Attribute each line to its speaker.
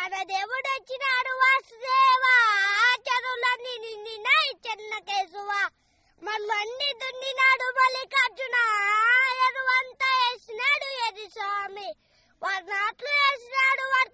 Speaker 1: మన దేవుడు వచ్చినాడు వాసుదేవా, చెరువులన్నీ నిండినాయి చెన్న కేసువా. మళ్ళీ దున్నినాడు మల్లికార్జున, ఎరువంతా వేసినాడు ఎది స్వామి. వారి నాట్లు వేసినాడు